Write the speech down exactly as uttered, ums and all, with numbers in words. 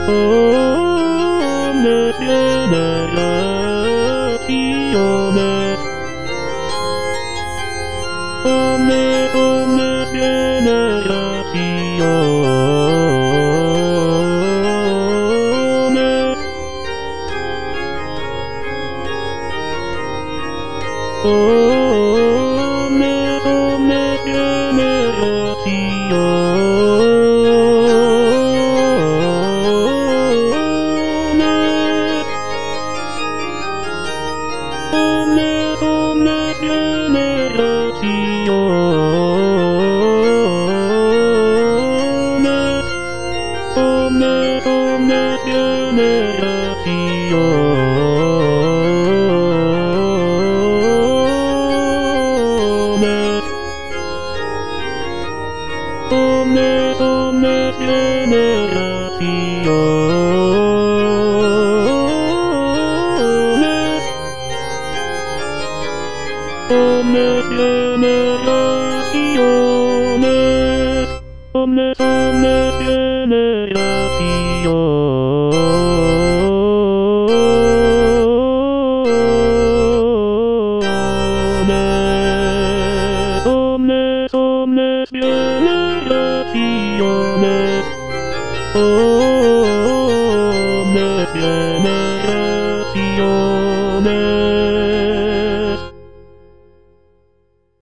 Omnes generaciones. Omnes, omnes generaciones. Omnes, omnes generaciones. Omnes, omnes generaciones. Omnes, omnes generaciones. Omnes, omnes generaciones. Omnes generaciones. Omnes, omnes generaciones. Omnes, omnes generaciones.